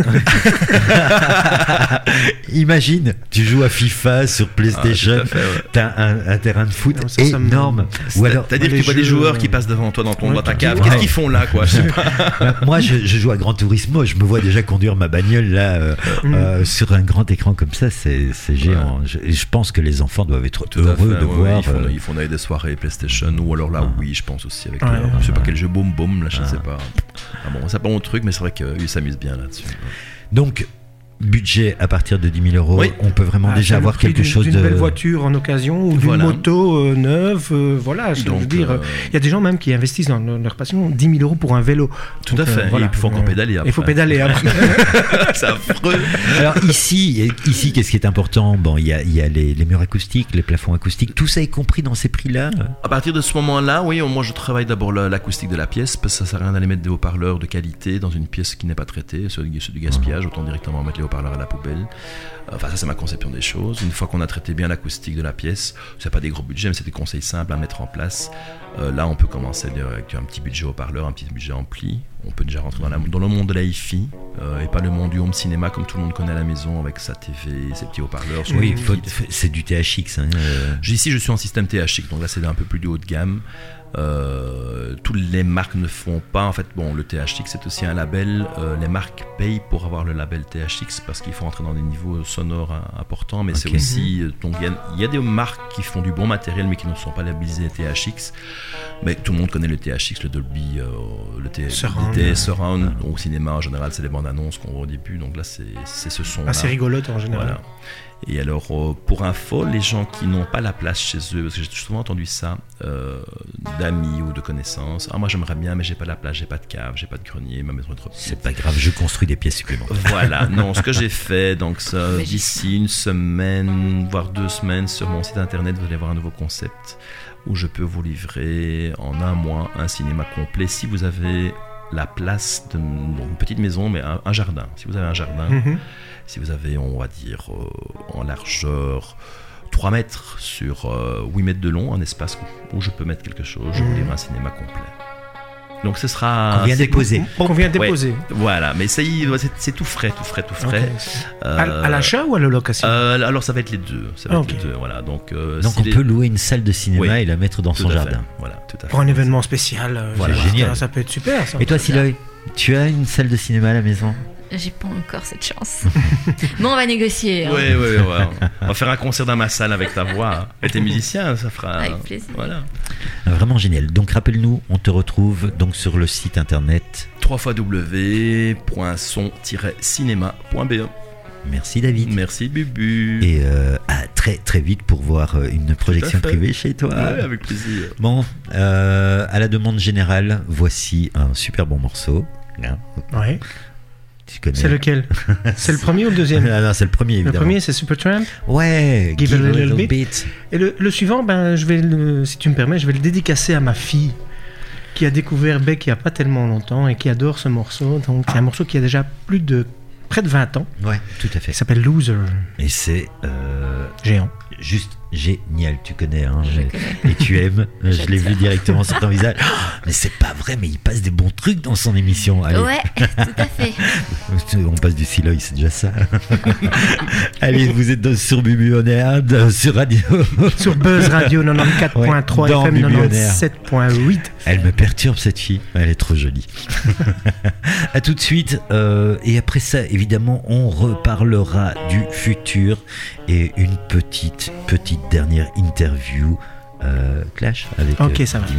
Imagine, tu joues à FIFA sur PlayStation, t'as un terrain de foot énorme. C'est-à-dire que tu vois des joueurs qui passent devant toi dans ta cave. Qu'est-ce qu'ils font là, quoi? Je sais pas. Moi, je joue à Gran Turismo, je me vois déjà conduire ma bagnole là sur un grand écran comme ça, c'est géant. Je pense que les enfants doivent être heureux de voir. Ils font des soirées PlayStation, ou alors là, je pense aussi avec je sais pas quel jeu, Boom Boom, là, je ne sais pas. C'est pas mon truc, mais c'est vrai qu'ils s'amusent bien là-dessus. Donc, budget à partir de 10 000 €, on peut vraiment déjà avoir quelque chose d'une belle voiture en occasion ou d'une moto neuve, voilà. Je veux dire, il y a des gens même qui investissent dans leur passion 10 000 € pour un vélo. Tout à fait. Il faut encore pédaler après. Il faut pédaler après. C'est affreux. Alors ici, qu'est-ce qui est important? Bon, il y a les murs acoustiques, les plafonds acoustiques, tout ça est compris dans ces prix-là. À partir de ce moment-là, moi je travaille d'abord l'acoustique de la pièce, parce que ça sert à rien d'aller mettre des haut-parleurs de qualité dans une pièce qui n'est pas traitée, c'est du gaspillage, autant directement mettre les haut-parleurs à la poubelle. Enfin, ça c'est ma conception des choses. Une fois qu'on a traité bien l'acoustique de la pièce, c'est pas des gros budgets, mais c'est des conseils simples à mettre en place. Là, on peut commencer avec un petit budget haut-parleur, un petit budget ampli. On peut déjà rentrer dans le monde de la hi-fi et pas le monde du home cinéma comme tout le monde connaît à la maison avec sa TV, ses petits haut-parleurs. Oui, c'est du THX. Ici, je suis en système THX, donc là c'est un peu plus du haut de gamme. Toutes les marques ne font pas. En fait, le THX c'est aussi un label. Les marques payent pour avoir le label THX parce qu'il faut entrer dans des niveaux sonores importants. Mais c'est aussi donc il y a des marques qui font du bon matériel mais qui ne sont pas labellisées THX. Mais tout le monde connaît le THX, le Dolby, le Surround. Au cinéma en général, c'est les bandes annonces qu'on voit au début. Donc là, c'est ce son. C'est rigolote en général. Voilà. Et alors, pour info, les gens qui n'ont pas la place chez eux, parce que j'ai souvent entendu ça d'amis ou de connaissances, moi j'aimerais bien, mais j'ai pas la place, j'ai pas de cave, j'ai pas de grenier, ma maison est trop petite. C'est pas grave, je construis des pièces supplémentaires. Voilà, non, ce que j'ai fait, donc d'ici une semaine, voire 2 semaines, sur mon site internet, vous allez voir un nouveau concept où je peux vous livrer en 1 mois un cinéma complet si vous avez la place d'une petite maison, mais un jardin. Si vous avez un jardin, si vous avez, on va dire, en largeur 3 mètres sur 8 mètres de long, un espace où je peux mettre quelque chose, je vous livre un cinéma complet. Donc ce sera... Qu'on vient déposer. Voilà, mais ça y est, c'est tout frais. Okay. À l'achat ou à la location? Alors ça va être les deux. Voilà. Donc on peut louer une salle de cinéma et la mettre dans son jardin. Voilà, tout à fait. Pour un événement spécial, c'est génial. Ça peut être super. Ça. Et toi, Siloy, tu as une salle de cinéma à la maison? J'ai pas encore cette chance. Bon, on va négocier. Oui. On va faire un concert dans ma salle avec ta voix. Et t'es musicien, ça fera. Avec plaisir. Voilà. Vraiment génial. Donc rappelle-nous, on te retrouve donc sur le site internet www.son-cinéma.be. Merci David. Merci Bubu. Et à très très vite pour voir une projection privée chez toi. Ouais, avec plaisir. Bon, à la demande générale, voici un super bon morceau. Ouais. Tu connais. C'est lequel? C'est le premier ou le deuxième? Non, c'est le premier, évidemment. Le premier, c'est Supertramp. Ouais, Give a Little Bit. Et le suivant, si tu me permets, je vais le dédicacer à ma fille, qui a découvert Beck il n'y a pas tellement longtemps et qui adore ce morceau. Donc, c'est un morceau qui a déjà près de 20 ans. Ouais, tout à fait. Il s'appelle Loser. Et c'est géant. Juste génial, tu connais, hein, connais. et tu aimes. Je l'ai vu directement sur ton visage. Mais c'est pas vrai, mais il passe des bons trucs dans son émission. Allez. Ouais, tout à fait. On passe du Siloy, c'est déjà ça. Allez, vous êtes sur Bubu On Air, sur radio. Sur Buzz Radio 94.3 dans FM Bubu On Air. 97.8. Elle me perturbe cette fille, elle est trop jolie. À tout de suite. Et après ça, évidemment, on reparlera du futur et une petite dernière interview Clash avec ça va. Jimmy.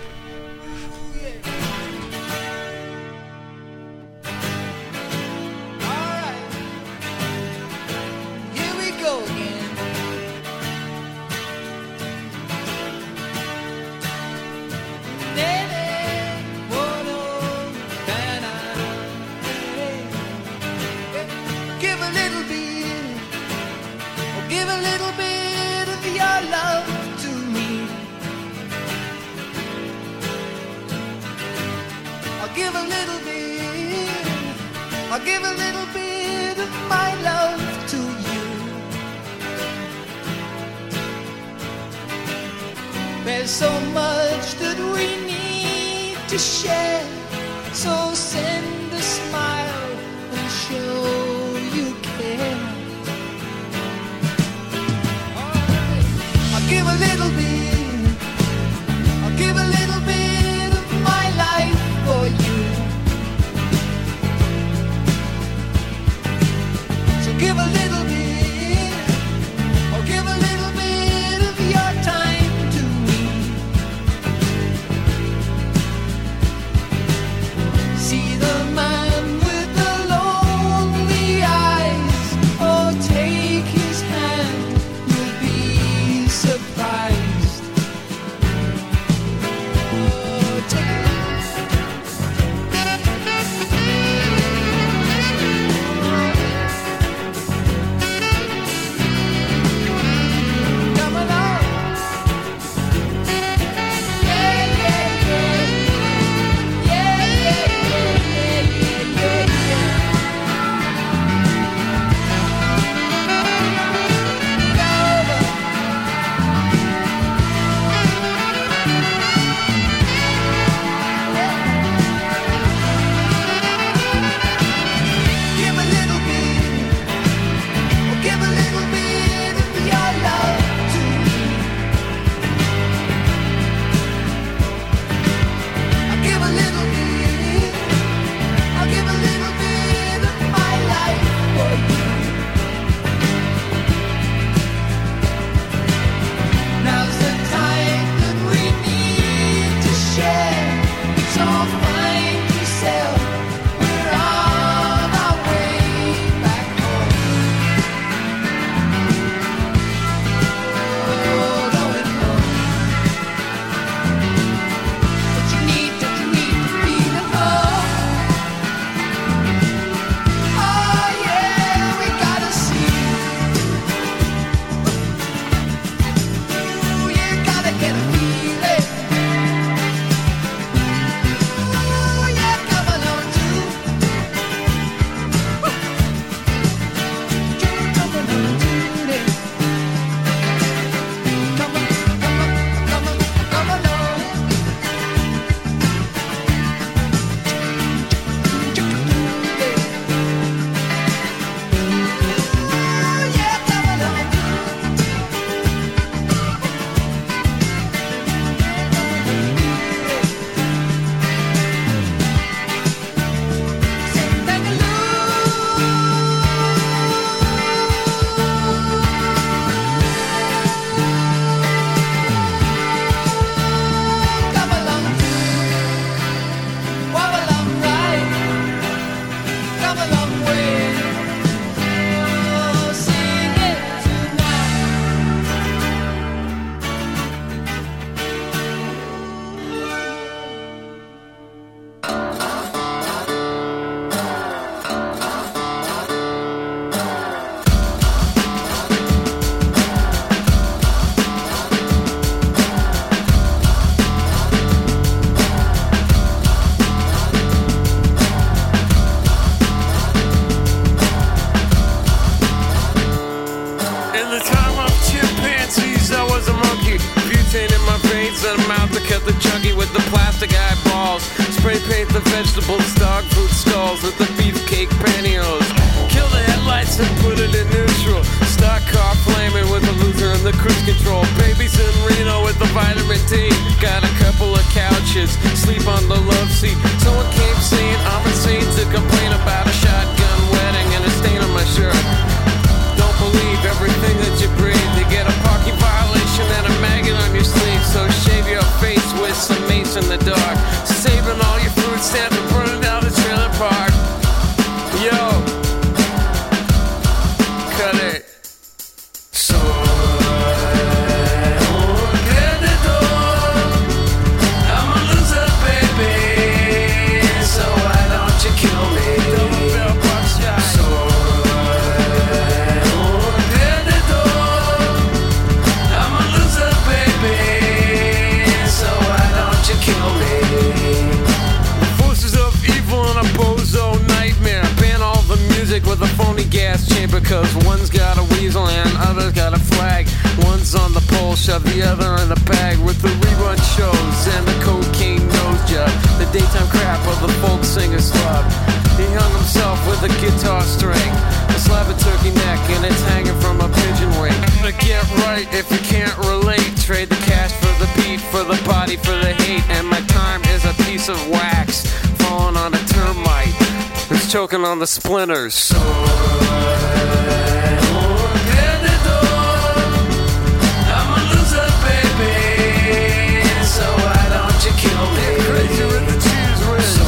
There's so much that we need to share. So send a smile and show you care. I'll give a little bit. I'll give a little bit of my life for you. So give a little bit. Or give a little bit of your time. See the man with the lonely eyes. Oh, take his hand, you'll be surprised. Oh, take it. plastic eyeballs. Spray paint the vegetables, dog food stalls with the beefcake pantyhose. Kill the headlights and put it in neutral. Stock car flaming with the loser and the cruise control. Babies in Reno with the vitamin D. Got a couple of couches, sleep on the love seat. Someone came saying I'm insane to complain about a shotgun wedding and a stain on my shirt. Don't believe everything that you breathe. You get a parking violation and a maggot on your sleeve. So shave your face with some mace in the dark. Saving all your food stamps and burning down the trailer park. Yo, cut it. With a phony gas chamber, cause one's got a weasel and other's got a flag. One's on the pole, shove the other in the bag. With the rerun shows and the cocaine nose job, the daytime crap of the folk singer slub. He hung himself with a guitar string, a slab of turkey neck, and it's hanging from a pigeon wing. But get right if you can't relate. Trade the cash for the beat, for the body, for the hate. And my time is a piece of wax falling on a termite who's choking on the splinters. So I'm a loser, baby. So why don't you kill me? Get crazy with the cheese whiz. So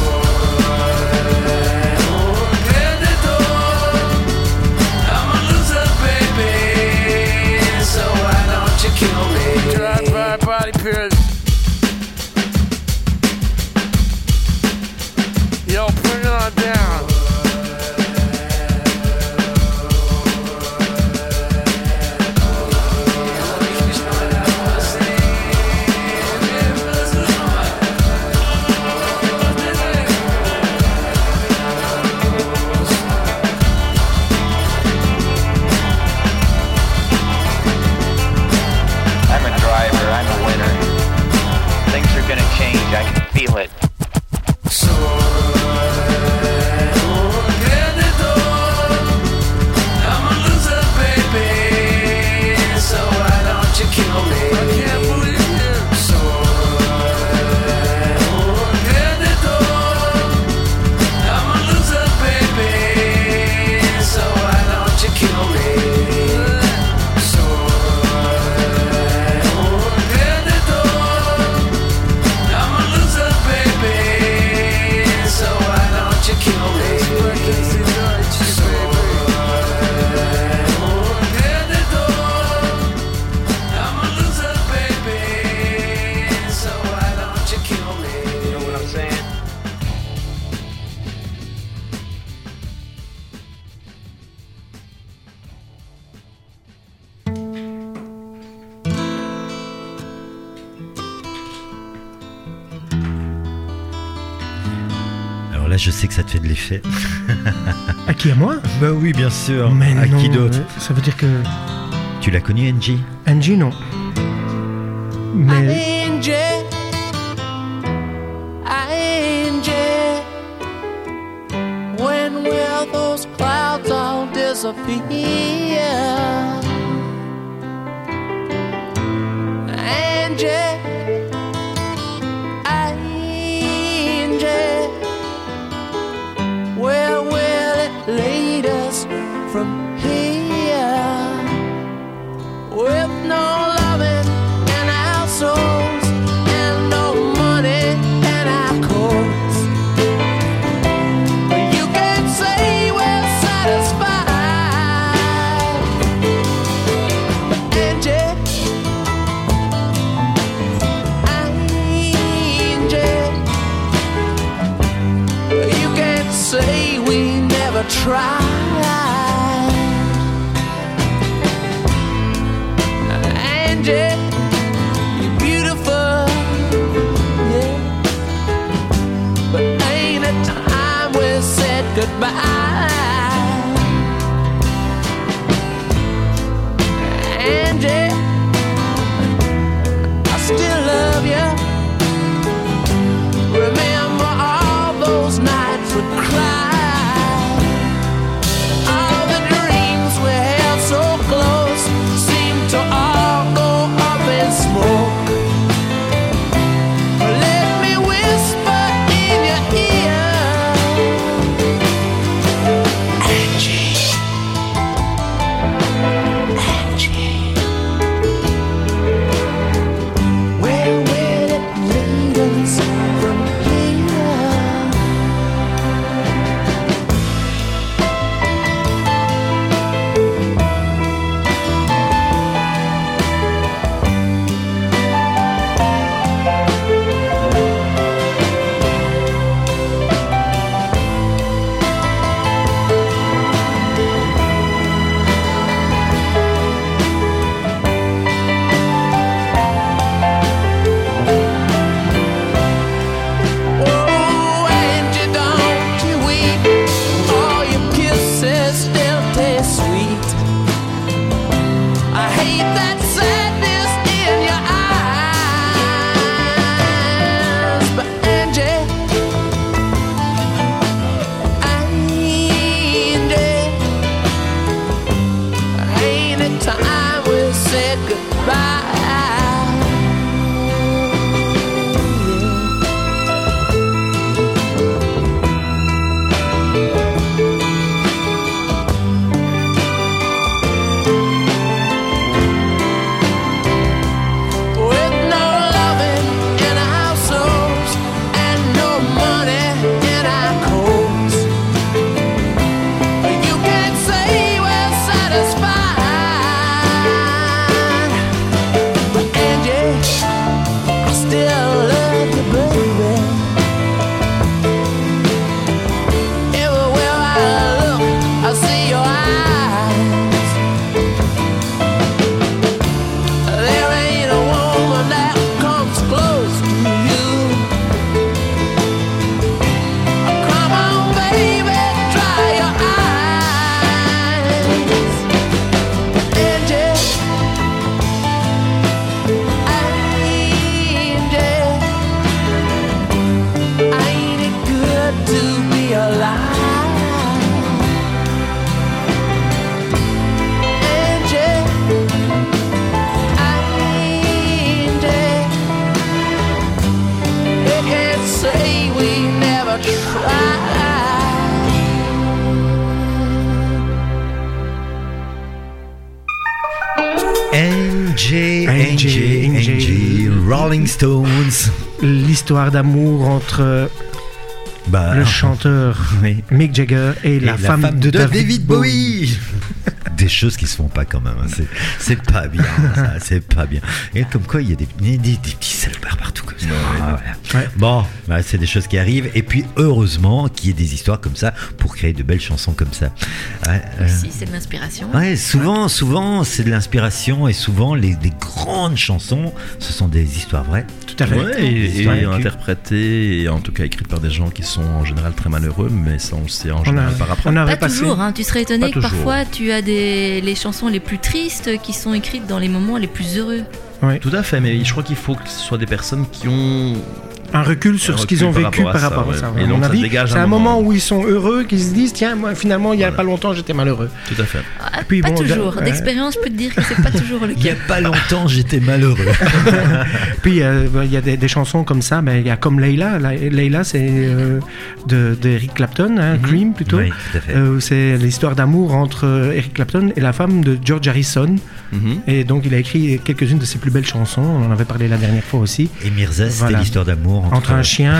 I'm a loser, baby. So why don't you kill me? Drive-by body pierce. Yo, bring it on down. I'm a driver, I'm a winner. Things are gonna change, I can feel it. Je sais que ça te fait de l'effet. À qui, à moi? Bah oui, bien sûr. Mais à non, qui d'autre? Ça veut dire que... Tu l'as connu, Angie? Angie, non. Mais... Angie, when will those clouds all disappear? Angie, where will it lead us from here? With no loving in our souls and no money in our coats, you can't say we're satisfied. Angie, you can't say we never tried. Angie, you're beautiful, yeah, but ain't it time we said goodbye? Angie, I still love you, NJ, Rolling Stones. L'histoire d'amour entre le chanteur Mick Jagger et la femme de David Bowie. Des choses qui se font pas quand même. Hein. C'est pas bien. Ça, c'est pas bien. Et comme quoi, il y a des petits salopards partout comme ça. Ouais. Bon, c'est des choses qui arrivent. Et puis, heureusement qu'il y ait des histoires comme ça pour créer de belles chansons comme ça. Aussi, c'est de l'inspiration. Ouais, souvent, c'est de l'inspiration. Et souvent, les grandes chansons, ce sont des histoires vraies. Tout à fait. Ouais, et interprétées, et en tout cas écrites par des gens qui sont en général très malheureux. Mais ça, on le sait en général par après. Pas toujours. Hein. Tu serais étonné que parfois, tu as les chansons les plus tristes qui sont écrites dans les moments les plus heureux. Oui. Tout à fait, mais je crois qu'il faut que ce soit des personnes qui ont un recul sur ce qu'ils ont vécu par rapport à ça. Et donc, c'est un moment où ils sont heureux, qu'ils se disent tiens, moi finalement il y a pas longtemps j'étais malheureux. Tout à fait. Puis, pas toujours. D'expérience, je peux te dire que c'est pas toujours le cas. Il y a pas longtemps j'étais malheureux. Puis il y a des chansons comme ça, mais il y a comme Layla. Layla c'est de Eric Clapton, Cream plutôt. Oui, tout à fait. C'est l'histoire d'amour entre Eric Clapton et la femme de George Harrison. Et donc il a écrit quelques-unes de ses plus belles chansons. On en avait parlé la dernière fois aussi. Et Mirza, c'était l'histoire d'amour entre un chien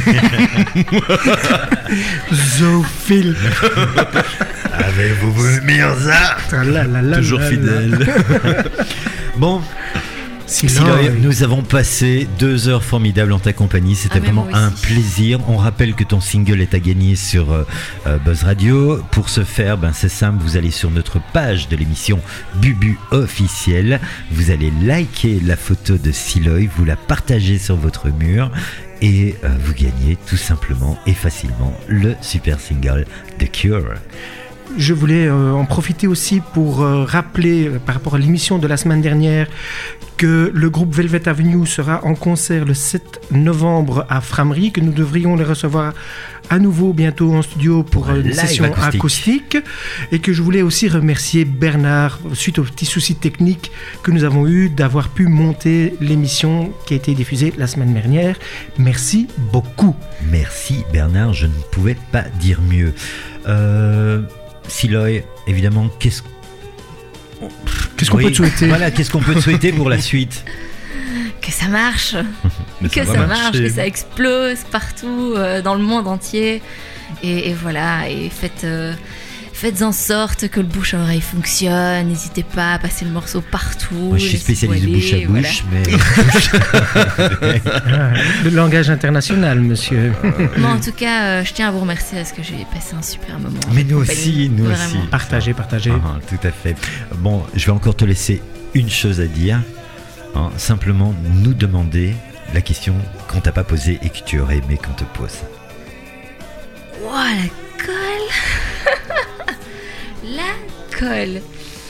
zoophile. Avez-vous vu Mirza? Toujours fidèle. Bon, Siloy, nous avons passé 2 heures formidables en ta compagnie. C'était vraiment un plaisir. On rappelle que ton single est à gagner sur Buzz Radio. Pour ce faire, c'est simple. Vous allez sur notre page de l'émission Bubu officielle. Vous allez liker la photo de Siloy. Vous la partagez sur votre mur. Et vous gagnez tout simplement et facilement le super single The Cure. Je voulais en profiter aussi pour rappeler par rapport à l'émission de la semaine dernière que le groupe Velvet Avenue sera en concert le 7 novembre à Framery, que nous devrions les recevoir à nouveau bientôt en studio pour une session acoustique, et que je voulais aussi remercier Bernard suite aux petits soucis techniques que nous avons eu d'avoir pu monter l'émission qui a été diffusée la semaine dernière. Merci beaucoup. Merci Bernard, je ne pouvais pas dire mieux. Siloy, évidemment, qu'est-ce qu'on peut te souhaiter? Voilà, qu'est-ce qu'on peut te souhaiter pour la suite? Que ça marche, que ça marche, que ça explose partout dans le monde entier. Et voilà, et faites en sorte que le bouche à oreille fonctionne. N'hésitez pas à passer le morceau partout. Moi, je suis spécialiste de bouche à bouche, mais le langage international, monsieur. Bon, en tout cas, je tiens à vous remercier parce que j'ai passé un super moment. Mais nous aussi. Partagez. Tout à fait. Bon, je vais encore te laisser une chose à dire. Simplement nous demander la question qu'on t'a pas posée et que tu aurais aimé qu'on te pose. Wow, la colle. La colle.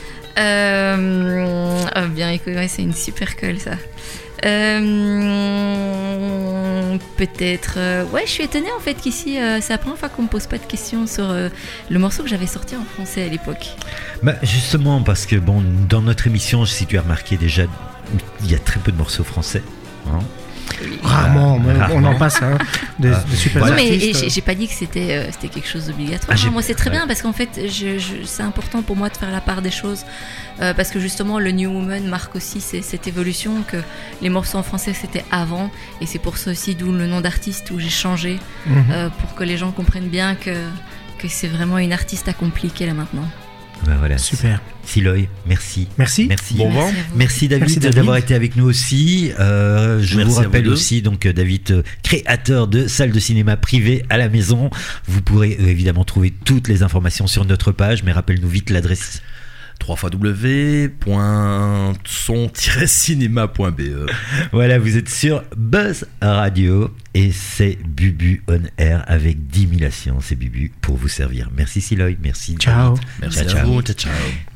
Bien, écoute, c'est une super colle ça. Peut-être. Je suis étonnée en fait qu'ici, c'est la première fois qu'on me pose pas de questions sur le morceau que j'avais sorti en français à l'époque. Justement, parce que dans notre émission, si tu as remarqué déjà, il y a très peu de morceaux français. Rarement, on en passe des super artistes. Mais j'ai pas dit que c'était quelque chose d'obligatoire. Moi, c'est très bien parce qu'en fait, c'est important pour moi de faire la part des choses parce que justement, le New Woman marque aussi cette évolution que les morceaux en français c'était avant, et c'est pour ça aussi d'où le nom d'artiste où j'ai changé pour que les gens comprennent bien que c'est vraiment une artiste accomplie qu'elle est là maintenant. Voilà. Super. Siloy, merci. Bon vent. Merci David d'avoir été avec nous aussi. Je vous rappelle aussi donc David, créateur de salles de cinéma privées à la maison. Vous pourrez évidemment trouver toutes les informations sur notre page, mais rappelle-nous vite l'adresse. www.son-cinéma.be. Voilà, vous êtes sur Buzz Radio et c'est Bubu on Air avec 10 000 sciences. C'est Bubu pour vous servir. Merci Siloy, merci. Ciao. Merci à vous. Ciao.